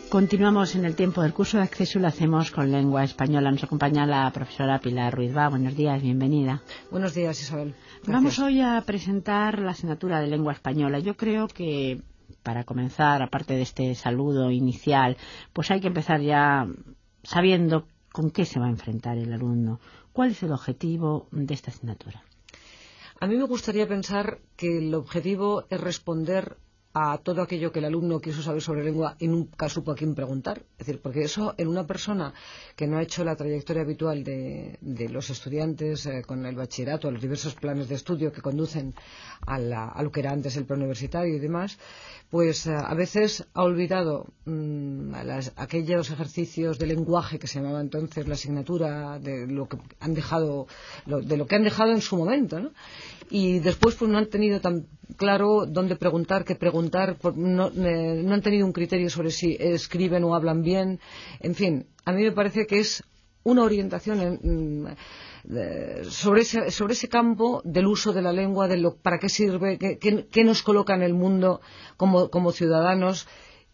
Continuamos en el tiempo del curso de acceso y lo hacemos con lengua española. Nos acompaña la profesora Pilar Ruiz-Bá. Buenos días, bienvenida. Buenos días, Isabel. Gracias. Vamos hoy a presentar la asignatura de lengua española. Yo creo que para comenzar, aparte de este saludo inicial, pues hay que empezar ya sabiendo con qué se va a enfrentar el alumno. ¿Cuál es el objetivo de esta asignatura? A mí me gustaría pensar que el objetivo es responder a todo aquello que el alumno quiso saber sobre lengua y nunca supo a quién preguntar. Es decir, porque eso en una persona que no ha hecho la trayectoria habitual de los estudiantes con el bachillerato, los diversos planes de estudio que conducen a lo que era antes el preuniversitario y demás, pues a veces ha olvidado aquellos ejercicios de lenguaje que se llamaba entonces la asignatura, de lo que han dejado en su momento, ¿no? Y después pues no han tenido tan claro dónde preguntar, qué preguntar, no han tenido un criterio sobre si escriben o hablan bien. En fin, a mí me parece que es una orientación sobre ese campo del uso de la lengua, para qué sirve, qué nos coloca en el mundo como ciudadanos,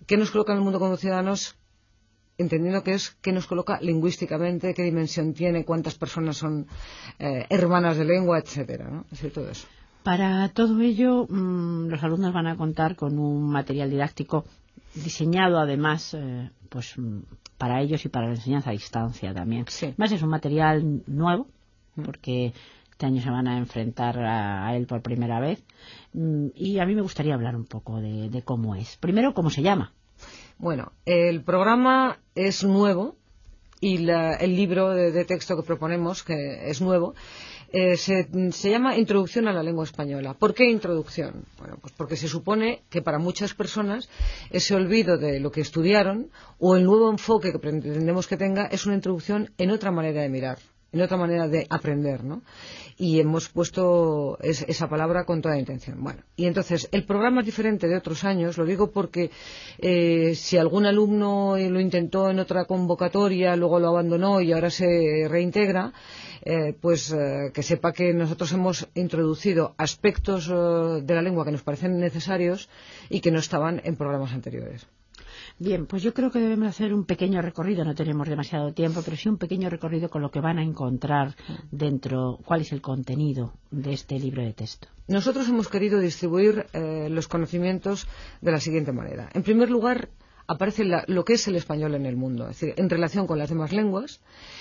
entendiendo que es qué nos coloca lingüísticamente, qué dimensión tiene, cuántas personas son hermanas de lengua, etcétera, ¿no? Es decir, todo eso. Para todo ello, los alumnos van a contar con un material didáctico diseñado además para ellos y para la enseñanza a distancia también. Sí. Además es un material nuevo, porque este año se van a enfrentar a él por primera vez, y a mí me gustaría hablar un poco de cómo es. Primero, ¿cómo se llama? Bueno, el programa es nuevo y el libro de texto que proponemos, que es nuevo, se llama Introducción a la lengua española. ¿Por qué introducción? Bueno, pues porque se supone que para muchas personas ese olvido de lo que estudiaron o el nuevo enfoque que pretendemos que tenga es una introducción en otra manera de mirar, en otra manera de aprender, ¿no? Y hemos puesto esa palabra con toda intención. Bueno, y entonces el programa es diferente de otros años, lo digo porque si algún alumno lo intentó en otra convocatoria, luego lo abandonó y ahora se reintegra, que sepa que nosotros hemos introducido aspectos de la lengua que nos parecen necesarios y que no estaban en programas anteriores. Bien, pues yo creo que debemos hacer un pequeño recorrido, no tenemos demasiado tiempo, pero sí un pequeño recorrido con lo que van a encontrar dentro, cuál es el contenido de este libro de texto. Nosotros hemos querido distribuir los conocimientos de la siguiente manera. En primer lugar, aparece lo que es el español en el mundo, es decir, en relación con las demás lenguas.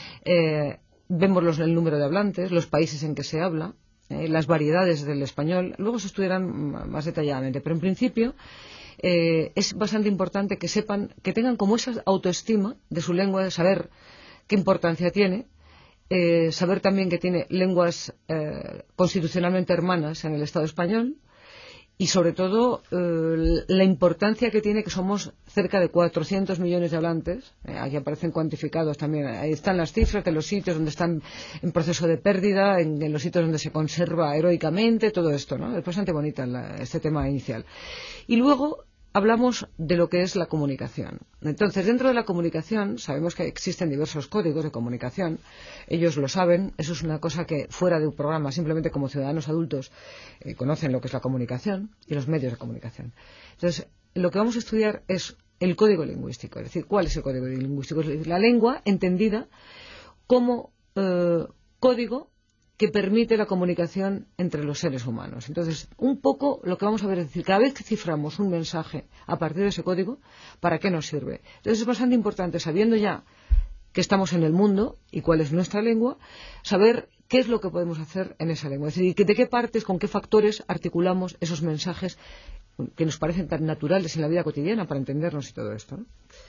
Vemos el número de hablantes, los países en que se habla, las variedades del español. Luego se estudiarán más detalladamente, pero en principio es bastante importante que sepan, que tengan como esa autoestima de su lengua, de saber qué importancia tiene, saber también que tiene lenguas constitucionalmente hermanas en el Estado español y sobre todo la importancia que tiene que somos cerca de 400 millones de hablantes. Aquí aparecen cuantificados también, ahí están las cifras de los sitios donde están en proceso de pérdida, en los sitios donde se conserva heroicamente, todo esto, ¿no? Es bastante bonita este tema inicial. Y luego hablamos de lo que es la comunicación. Entonces, dentro de la comunicación sabemos que existen diversos códigos de comunicación. Ellos lo saben. Eso es una cosa que fuera de un programa, simplemente como ciudadanos adultos, conocen lo que es la comunicación y los medios de comunicación. Entonces, lo que vamos a estudiar es el código lingüístico. Es decir, ¿cuál es el código lingüístico? Es decir, la lengua entendida como código que permite la comunicación entre los seres humanos. Entonces, un poco lo que vamos a ver es decir, cada vez que ciframos un mensaje a partir de ese código, ¿para qué nos sirve? Entonces es bastante importante, sabiendo ya que estamos en el mundo y cuál es nuestra lengua, saber qué es lo que podemos hacer en esa lengua. Es decir, de qué partes, con qué factores articulamos esos mensajes que nos parecen tan naturales en la vida cotidiana para entendernos y todo esto, ¿no?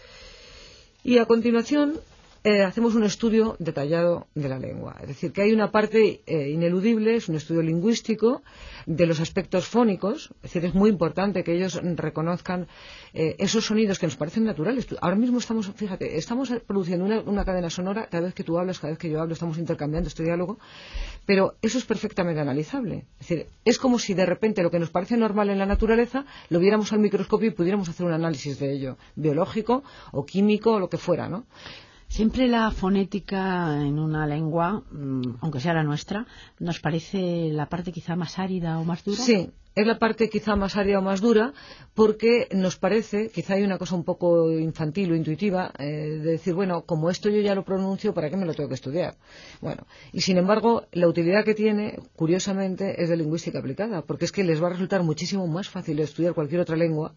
Y a continuación hacemos un estudio detallado de la lengua. Es decir, que hay una parte ineludible, es un estudio lingüístico de los aspectos fónicos. Es decir, es muy importante que ellos reconozcan esos sonidos que nos parecen naturales. Ahora mismo estamos produciendo una cadena sonora, cada vez que tú hablas, cada vez que yo hablo, estamos intercambiando este diálogo, pero eso es perfectamente analizable. Es decir, es como si de repente lo que nos parece normal en la naturaleza lo viéramos al microscopio y pudiéramos hacer un análisis de ello, biológico o químico o lo que fuera, ¿no? Siempre la fonética en una lengua, aunque sea la nuestra, nos parece la parte quizá más árida o más dura. Sí, es la parte quizá más árida o más dura, porque nos parece, quizá hay una cosa un poco infantil o intuitiva, de decir, bueno, como esto yo ya lo pronuncio, ¿para qué me lo tengo que estudiar? Bueno, y sin embargo, la utilidad que tiene, curiosamente, es de lingüística aplicada, porque es que les va a resultar muchísimo más fácil estudiar cualquier otra lengua,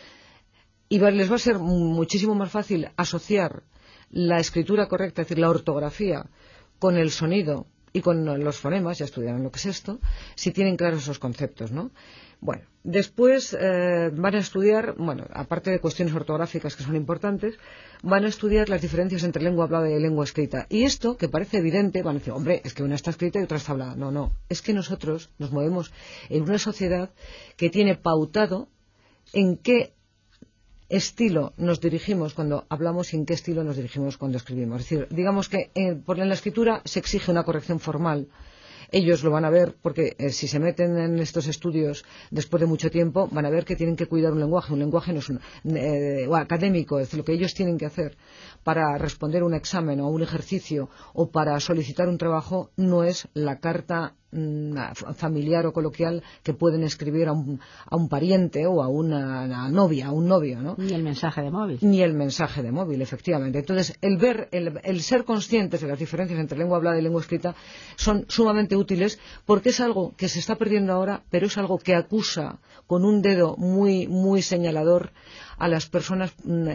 y les va a ser muchísimo más fácil asociar la escritura correcta, es decir, la ortografía, con el sonido y con los fonemas, ya estudiarán lo que es esto, si tienen claros esos conceptos, ¿no? Bueno, después van a estudiar, bueno, aparte de cuestiones ortográficas que son importantes, van a estudiar las diferencias entre lengua hablada y lengua escrita. Y esto, que parece evidente, van a decir, hombre, es que una está escrita y otra está hablada. No, no, es que nosotros nos movemos en una sociedad que tiene pautado en qué estilo nos dirigimos cuando hablamos y en qué estilo nos dirigimos cuando escribimos. Es decir, digamos que en la escritura se exige una corrección formal. Ellos lo van a ver porque si se meten en estos estudios después de mucho tiempo van a ver que tienen que cuidar un lenguaje. Un lenguaje no es académico, es decir, lo que ellos tienen que hacer para responder un examen o un ejercicio o para solicitar un trabajo no es la carta familiar o coloquial que pueden escribir a un pariente o a una novia, a un novio, ¿no? Ni el mensaje de móvil. Ni el mensaje de móvil, efectivamente. Entonces, el ser conscientes de las diferencias entre lengua hablada y lengua escrita son sumamente útiles porque es algo que se está perdiendo ahora, pero es algo que acusa con un dedo muy, muy señalador a las personas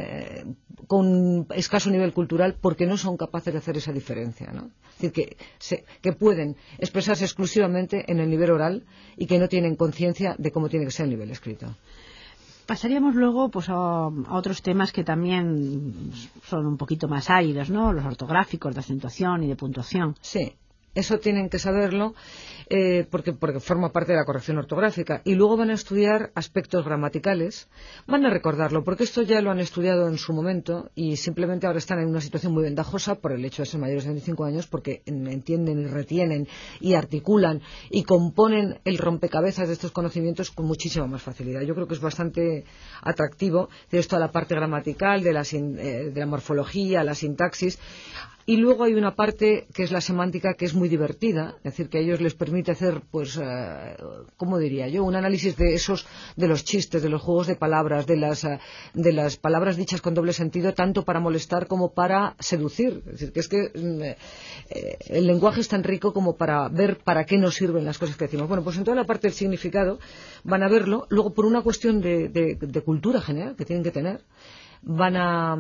con escaso nivel cultural porque no son capaces de hacer esa diferencia, ¿no? Es decir, que pueden expresarse exclusivamente en el nivel oral y que no tienen conciencia de cómo tiene que ser el nivel escrito. Pasaríamos luego pues a otros temas que también son un poquito más áridos, ¿no? Los ortográficos, de acentuación y de puntuación. Sí. Eso tienen que saberlo porque forma parte de la corrección ortográfica. Y luego van a estudiar aspectos gramaticales. Van a recordarlo, porque esto ya lo han estudiado en su momento y simplemente ahora están en una situación muy ventajosa por el hecho de ser mayores de 25 años, porque entienden y retienen y articulan y componen el rompecabezas de estos conocimientos con muchísima más facilidad. Yo creo que es bastante atractivo de esto a la parte gramatical, de la morfología, la sintaxis. Y luego hay una parte que es la semántica, que es muy divertida, es decir, que a ellos les permite hacer, pues, ¿cómo diría yo? Un análisis de los chistes, de los juegos de palabras, de las palabras dichas con doble sentido, tanto para molestar como para seducir. Es decir, que el lenguaje es tan rico como para ver para qué nos sirven las cosas que decimos. Bueno, pues en toda la parte del significado van a verlo. Luego, por una cuestión de cultura general que tienen que tener, van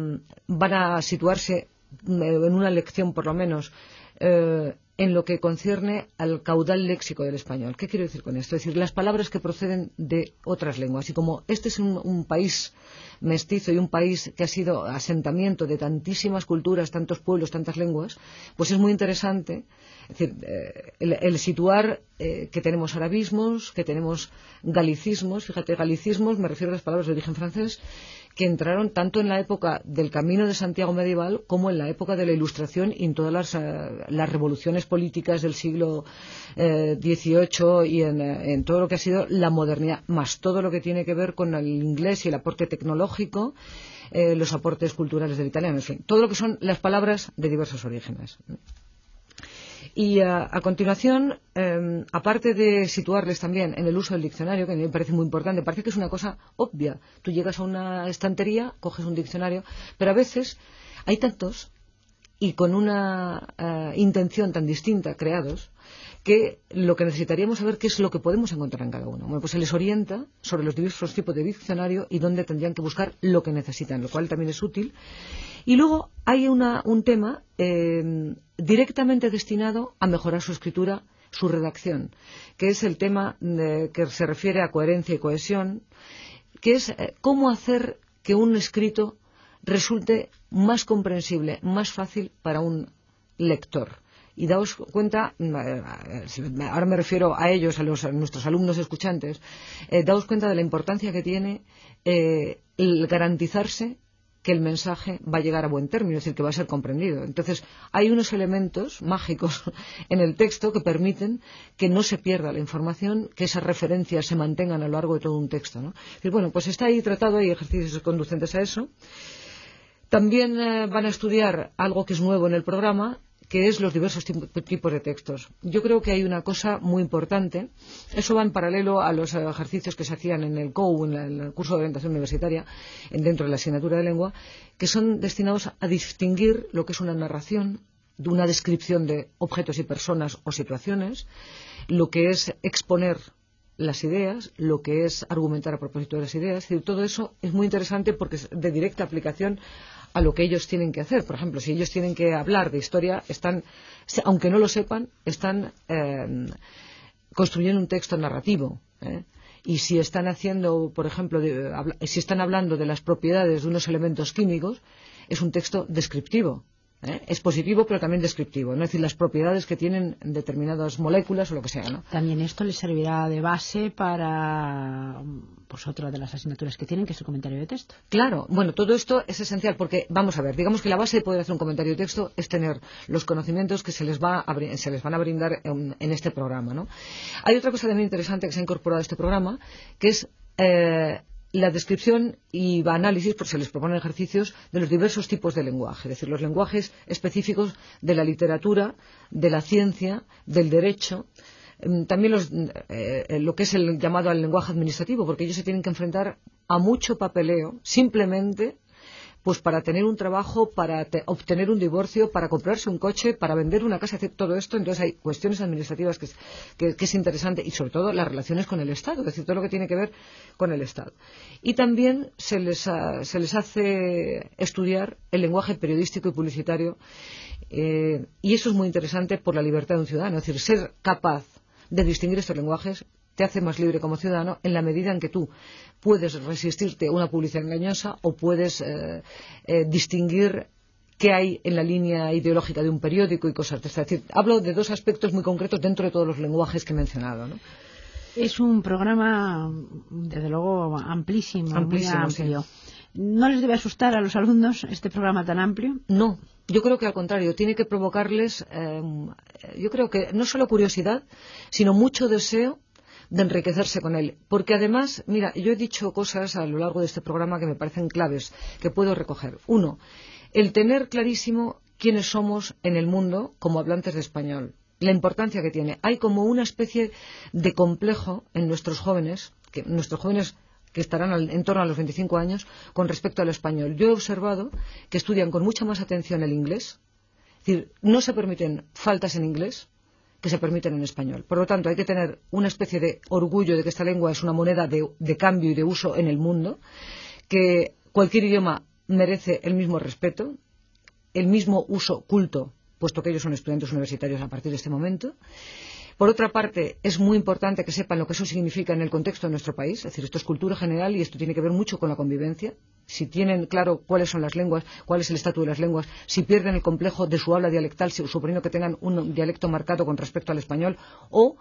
a situarse en una lección por lo menos en lo que concierne al caudal léxico del español. ¿Qué quiero decir con esto? Es decir, las palabras que proceden de otras lenguas. Y como este es un país mestizo y un país que ha sido asentamiento de tantísimas culturas, tantos pueblos, tantas lenguas, pues es muy interesante. Es decir, el situar que tenemos arabismos, que tenemos galicismos. Fíjate, galicismos, me refiero a las palabras de origen francés, que entraron tanto en la época del Camino de Santiago medieval como en la época de la Ilustración y en todas las revoluciones políticas del siglo XVIII y en todo lo que ha sido la modernidad, más todo lo que tiene que ver con el inglés y el aporte tecnológico, los aportes culturales del italiano, en fin, todo lo que son las palabras de diversos orígenes. Y a continuación, aparte de situarles también en el uso del diccionario, que a mí me parece muy importante, parece que es una cosa obvia. Tú llegas a una estantería, coges un diccionario, pero a veces hay tantos y con una intención tan distinta creados que lo que necesitaríamos saber qué es lo que podemos encontrar en cada uno. Bueno, pues se les orienta sobre los diversos tipos de diccionario y dónde tendrían que buscar lo que necesitan, lo cual también es útil. Y luego hay un tema directamente destinado a mejorar su escritura, su redacción, que es el tema que se refiere a coherencia y cohesión, que es cómo hacer que un escrito resulte más comprensible, más fácil para un lector. Y daos cuenta, ahora me refiero a ellos, a nuestros alumnos escuchantes, daos cuenta de la importancia que tiene el garantizarse que el mensaje va a llegar a buen término, es decir, que va a ser comprendido. Entonces, hay unos elementos mágicos en el texto que permiten que no se pierda la información, que esas referencias se mantengan a lo largo de todo un texto, ¿no? Y bueno, pues está ahí tratado, hay ejercicios conducentes a eso. También van a estudiar algo que es nuevo en el programa, que es los diversos tipos de textos. Yo creo que hay una cosa muy importante, eso va en paralelo a los ejercicios que se hacían en el COU, en el curso de orientación universitaria, dentro de la asignatura de lengua, que son destinados a distinguir lo que es una narración, de una descripción de objetos y personas o situaciones, lo que es exponer las ideas, lo que es argumentar a propósito de las ideas. Es decir, todo eso es muy interesante porque es de directa aplicación a lo que ellos tienen que hacer. Por ejemplo, si ellos tienen que hablar de historia, aunque no lo sepan, están construyendo un texto narrativo. Y si están haciendo, por ejemplo, si están hablando de las propiedades de unos elementos químicos, es un texto descriptivo. Es positivo, pero también descriptivo, ¿no? Es decir, las propiedades que tienen determinadas moléculas o lo que sea, ¿no? También esto les servirá de base para pues otra de las asignaturas que tienen, que es el comentario de texto. Claro, bueno, todo esto es esencial porque, vamos a ver, digamos que la base de poder hacer un comentario de texto es tener los conocimientos que se les van a brindar en este programa, ¿no? Hay otra cosa también interesante que se ha incorporado a este programa, que es la descripción y análisis, porque se les proponen ejercicios, de los diversos tipos de lenguaje, es decir, los lenguajes específicos de la literatura, de la ciencia, del derecho, también lo que es el llamado al lenguaje administrativo, porque ellos se tienen que enfrentar a mucho papeleo, simplemente pues para tener un trabajo, para obtener un divorcio, para comprarse un coche, para vender una casa, hacer todo esto. Entonces hay cuestiones administrativas que es interesante, y sobre todo las relaciones con el Estado, es decir, todo lo que tiene que ver con el Estado. Y también se les hace estudiar el lenguaje periodístico y publicitario, y eso es muy interesante por la libertad de un ciudadano, es decir, ser capaz de distinguir estos lenguajes te hace más libre como ciudadano en la medida en que tú puedes resistirte a una publicidad engañosa o puedes distinguir qué hay en la línea ideológica de un periódico y cosas de estas. Es decir, hablo de dos aspectos muy concretos dentro de todos los lenguajes que he mencionado, ¿no? Es un programa, desde luego, amplísimo, muy amplio. Sí. ¿No les debe asustar a los alumnos este programa tan amplio? No. Yo creo que al contrario, tiene que provocarles, yo creo que no solo curiosidad, sino mucho deseo de enriquecerse con él. Porque además, mira, yo he dicho cosas a lo largo de este programa que me parecen claves, que puedo recoger. Uno, el tener clarísimo quiénes somos en el mundo como hablantes de español. La importancia que tiene. Hay como una especie de complejo en nuestros jóvenes que estarán en torno a los 25 años con respecto al español. Yo he observado que estudian con mucha más atención el inglés. Es decir, no se permiten faltas en inglés que se permiten en español. Por lo tanto, hay que tener una especie de orgullo de que esta lengua es una moneda de cambio y de uso en el mundo, que cualquier idioma merece el mismo respeto, el mismo uso culto, puesto que ellos son estudiantes universitarios a partir de este momento. Por otra parte, es muy importante que sepan lo que eso significa en el contexto de nuestro país. Es decir, esto es cultura general y esto tiene que ver mucho con la convivencia. Si tienen claro cuáles son las lenguas, cuál es el estatus de las lenguas, si pierden el complejo de su habla dialectal, suponiendo que tengan un dialecto marcado con respecto al español, o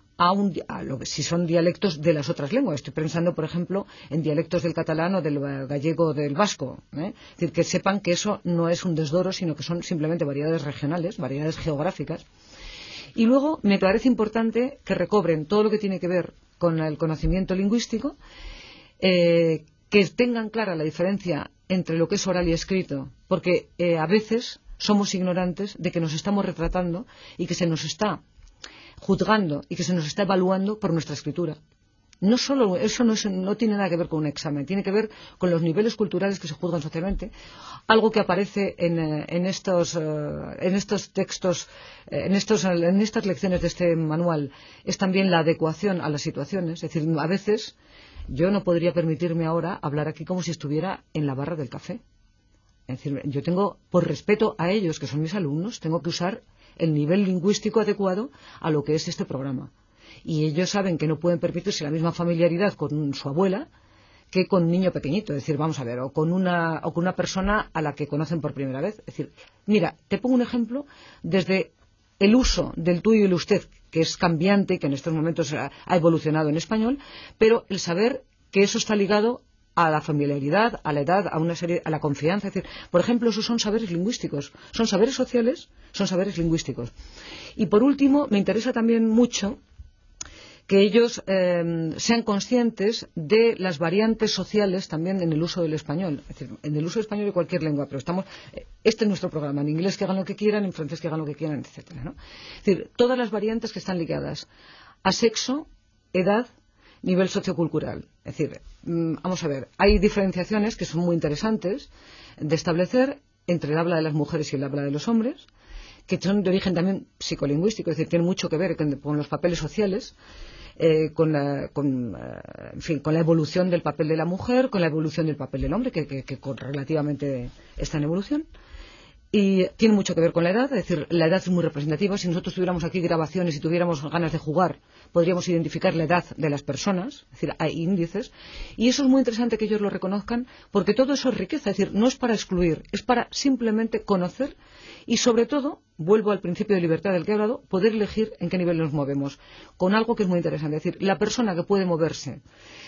si son dialectos de las otras lenguas. Estoy pensando, por ejemplo, en dialectos del catalán o del gallego o del vasco. Es decir, que sepan que eso no es un desdoro, sino que son simplemente variedades regionales, variedades geográficas. Y luego me parece importante que recobren todo lo que tiene que ver con el conocimiento lingüístico, que tengan clara la diferencia entre lo que es oral y escrito, porque a veces somos ignorantes de que nos estamos retratando y que se nos está juzgando y que se nos está evaluando por nuestra escritura. No solo eso no tiene nada que ver con un examen, tiene que ver con los niveles culturales que se juzgan socialmente. Algo que aparece en estos textos, en estas lecciones de este manual, es también la adecuación a las situaciones. Es decir, a veces yo no podría permitirme ahora hablar aquí como si estuviera en la barra del café. Es decir, yo tengo, por respeto a ellos, que son mis alumnos, tengo que usar el nivel lingüístico adecuado a lo que es este programa. Y ellos saben que no pueden permitirse la misma familiaridad con su abuela que con un niño pequeñito, es decir, vamos a ver, o con una persona a la que conocen por primera vez. Es decir, mira, te pongo un ejemplo desde el uso del tú y el usted, que es cambiante, que en estos momentos ha evolucionado en español, pero el saber que eso está ligado a la familiaridad, a la edad, a la confianza. Es decir, por ejemplo, esos son saberes lingüísticos, son saberes sociales, son saberes lingüísticos. Y por último, me interesa también mucho que ellos sean conscientes de las variantes sociales también en el uso del español, es decir, en el uso del español de cualquier lengua, pero este es nuestro programa, en inglés que hagan lo que quieran, en francés que hagan lo que quieran, etcétera, ¿no? Es decir, todas las variantes que están ligadas a sexo, edad, nivel sociocultural. Es decir, vamos a ver, hay diferenciaciones que son muy interesantes de establecer entre el habla de las mujeres y el habla de los hombres, que son de origen también psicolingüístico, es decir, tienen mucho que ver con los papeles sociales, con la evolución del papel de la mujer, con la evolución del papel del hombre, que relativamente está en evolución. Y tiene mucho que ver con la edad, es decir, la edad es muy representativa. Si nosotros tuviéramos aquí grabaciones y tuviéramos ganas de jugar, podríamos identificar la edad de las personas, es decir, hay índices. Y eso es muy interesante que ellos lo reconozcan, porque todo eso es riqueza, es decir, no es para excluir, es para simplemente conocer y, sobre todo, vuelvo al principio de libertad del que he hablado, poder elegir en qué nivel nos movemos, con algo que es muy interesante. Es decir, la persona que puede moverse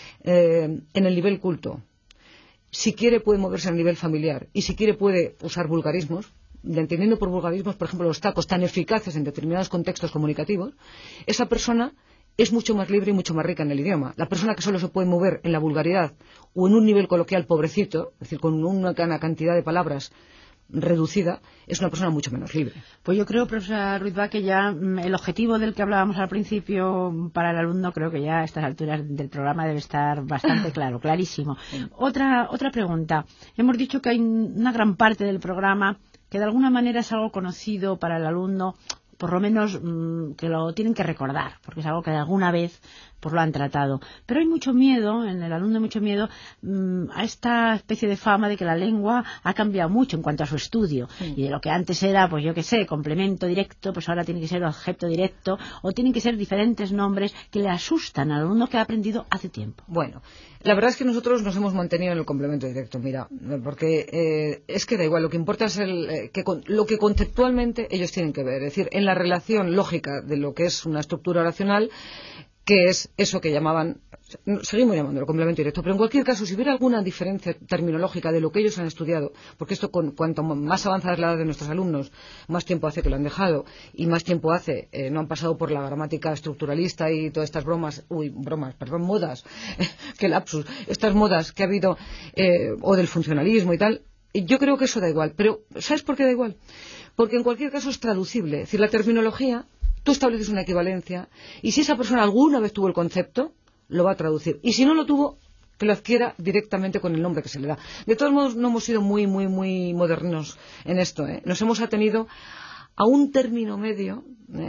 en el nivel culto, si quiere puede moverse a nivel familiar y si quiere puede usar vulgarismos, entendiendo por vulgarismos, por ejemplo, los tacos tan eficaces en determinados contextos comunicativos, esa persona es mucho más libre y mucho más rica en el idioma. La persona que solo se puede mover en la vulgaridad o en un nivel coloquial pobrecito, es decir, con una cantidad de palabras reducida, es una persona mucho menos libre. Pues yo creo, profesora Ruiz-Bach, que ya el objetivo del que hablábamos al principio para el alumno, creo que ya a estas alturas del programa debe estar bastante claro, clarísimo. Otra pregunta. Hemos dicho que hay una gran parte del programa que de alguna manera es algo conocido para el alumno, por lo menos que lo tienen que recordar, porque es algo que alguna vez pues lo han tratado. Pero hay mucho miedo, en el alumno mucho miedo a esta especie de fama de que la lengua ha cambiado mucho en cuanto a su estudio. Sí. Y de lo que antes era, pues yo qué sé, complemento directo, pues ahora tiene que ser objeto directo, o tienen que ser diferentes nombres que le asustan al alumno que ha aprendido hace tiempo. Bueno, la verdad es que nosotros nos hemos mantenido en el complemento directo, mira, porque es que da igual, lo que importa es lo que conceptualmente ellos tienen que ver, es decir, en la relación lógica de lo que es una estructura oracional, que es eso que seguimos llamándolo complemento directo, pero en cualquier caso, si hubiera alguna diferencia terminológica de lo que ellos han estudiado, porque esto cuanto más avanzada es la edad de nuestros alumnos, más tiempo hace que lo han dejado, y más tiempo hace, no han pasado por la gramática estructuralista y todas estas modas, qué lapsus, estas modas que ha habido, o del funcionalismo y tal, yo creo que eso da igual, pero ¿sabes por qué da igual? Porque en cualquier caso es traducible, es decir, la terminología, tú estableces una equivalencia y si esa persona alguna vez tuvo el concepto, lo va a traducir. Y si no lo tuvo, que lo adquiera directamente con el nombre que se le da. De todos modos, no hemos sido muy modernos en esto, ¿eh? Nos hemos atenido a un término medio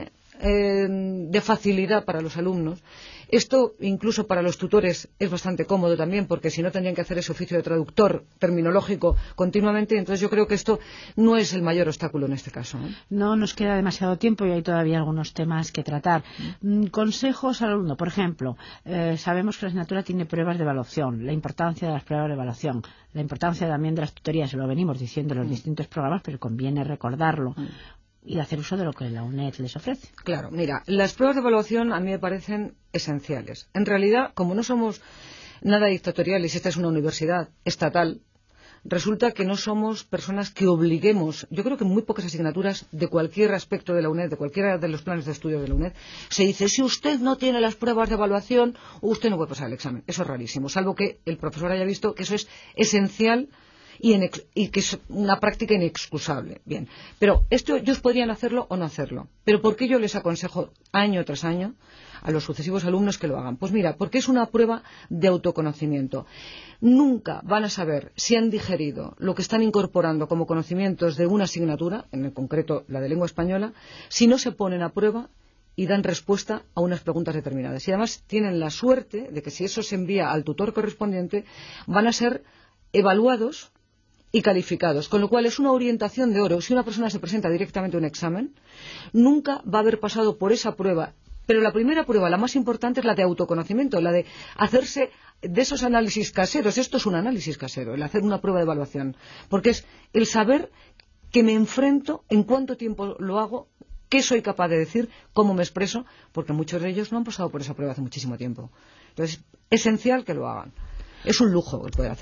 de facilidad para los alumnos. Esto, incluso para los tutores, es bastante cómodo también, porque si no tendrían que hacer ese oficio de traductor terminológico continuamente. Entonces yo creo que esto no es el mayor obstáculo en este caso, ¿eh? No nos queda demasiado tiempo y hay todavía algunos temas que tratar. Consejos al alumno, por ejemplo, sabemos que la asignatura tiene pruebas de evaluación, la importancia de las pruebas de evaluación, la importancia también de las tutorías, lo venimos diciendo en los distintos programas, pero conviene recordarlo. Y hacer uso de lo que la UNED les ofrece. Claro, mira, las pruebas de evaluación a mí me parecen esenciales. En realidad, como no somos nada dictatoriales, esta es una universidad estatal, resulta que no somos personas que obliguemos. Yo creo que en muy pocas asignaturas de cualquier aspecto de la UNED, de cualquiera de los planes de estudio de la UNED, se dice, si usted no tiene las pruebas de evaluación, usted no puede pasar el examen. Eso es rarísimo, salvo que el profesor haya visto que eso es esencial y que es una práctica inexcusable. Bien, pero esto ellos podrían hacerlo o no hacerlo. Pero ¿por qué yo les aconsejo año tras año a los sucesivos alumnos que lo hagan? Pues mira, porque es una prueba de autoconocimiento. Nunca van a saber si han digerido lo que están incorporando como conocimientos de una asignatura, en el concreto la de lengua española, si no se ponen a prueba y dan respuesta a unas preguntas determinadas. Y además tienen la suerte de que si eso se envía al tutor correspondiente, van a ser evaluados y calificados, con lo cual es una orientación de oro. Si una persona se presenta directamente a un examen, nunca va a haber pasado por esa prueba. Pero la primera prueba, la más importante, es la de autoconocimiento, la de hacerse de esos análisis caseros. Esto es un análisis casero, el hacer una prueba de evaluación, porque es el saber que me enfrento, en cuánto tiempo lo hago, qué soy capaz de decir, cómo me expreso, porque muchos de ellos no han pasado por esa prueba hace muchísimo tiempo. Entonces, es esencial que lo hagan. Es un lujo el poder hacerlo.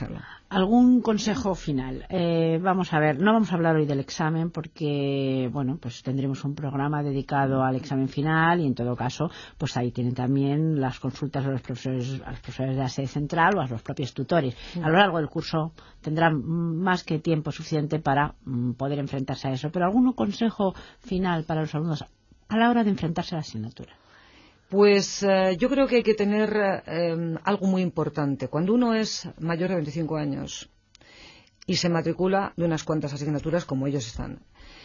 ¿Algún consejo final? Vamos a ver, no vamos a hablar hoy del examen porque, bueno, pues tendremos un programa dedicado al examen final y en todo caso, pues ahí tienen también las consultas a los profesores de la sede central o a los propios tutores. A lo largo del curso tendrán más que tiempo suficiente para poder enfrentarse a eso. Pero ¿algún consejo final para los alumnos a la hora de enfrentarse a la asignatura? Pues yo creo que hay que tener algo muy importante. Cuando uno es mayor de 25 años y se matricula de unas cuantas asignaturas como ellos están,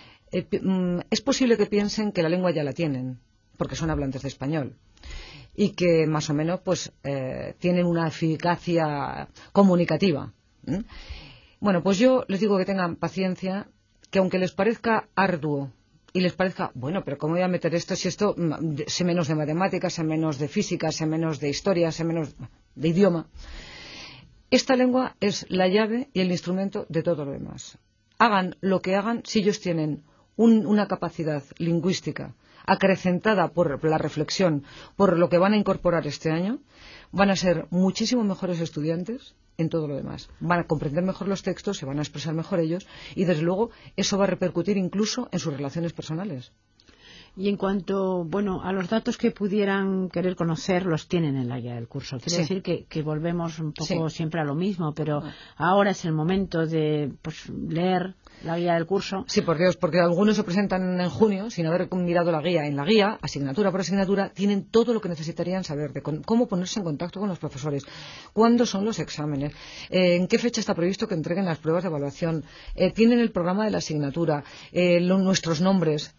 es posible que piensen que la lengua ya la tienen, porque son hablantes de español, y que más o menos pues tienen una eficacia comunicativa. Bueno, pues yo les digo que tengan paciencia, que aunque les parezca arduo, y les parezca, bueno, pero ¿cómo voy a meter esto si esto sé menos de matemáticas, sé menos de física, sé menos de historia, sé menos de idioma? Esta lengua es la llave y el instrumento de todo lo demás. Hagan lo que hagan, si ellos tienen una capacidad lingüística acrecentada por la reflexión, por lo que van a incorporar este año, van a ser muchísimo mejores estudiantes en todo lo demás. Van a comprender mejor los textos, se van a expresar mejor ellos y, desde luego, eso va a repercutir incluso en sus relaciones personales. Y en cuanto, bueno, a los datos que pudieran querer conocer, los tienen en la guía del curso. Quiere decir que volvemos un poco siempre a lo mismo, pero ahora es el momento de leer la guía del curso. Sí, por Dios, porque algunos se presentan en junio sin haber mirado la guía. En la guía, asignatura por asignatura, tienen todo lo que necesitarían saber de cómo ponerse en contacto con los profesores, cuándo son los exámenes, en qué fecha está previsto que entreguen las pruebas de evaluación, tienen el programa de la asignatura, nuestros nombres,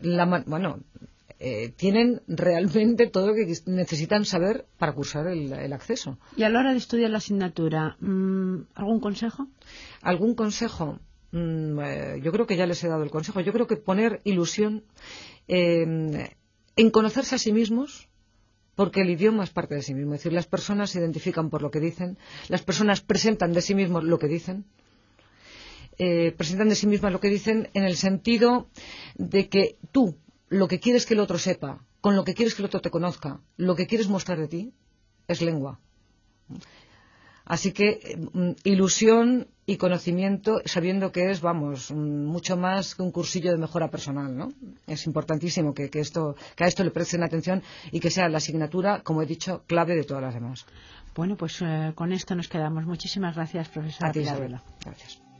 tienen realmente todo lo que necesitan saber para cursar el acceso. Y a la hora de estudiar la asignatura, ¿algún consejo? ¿Algún consejo? Yo creo que ya les he dado el consejo. Yo creo que poner ilusión en conocerse a sí mismos, porque el idioma es parte de sí mismo. Es decir, las personas se identifican por lo que dicen, las personas presentan de sí mismos lo que dicen, presentan de sí mismas lo que dicen en el sentido de que tú, lo que quieres que el otro sepa, con lo que quieres que el otro te conozca, lo que quieres mostrar de ti, es lengua. Así que ilusión y conocimiento, sabiendo que es, mucho más que un cursillo de mejora personal, ¿no? Es importantísimo que a esto le presten atención y que sea la asignatura, como he dicho, clave de todas las demás. Bueno, pues con esto nos quedamos. Muchísimas gracias, profesora. A ti, Isabel. Gracias.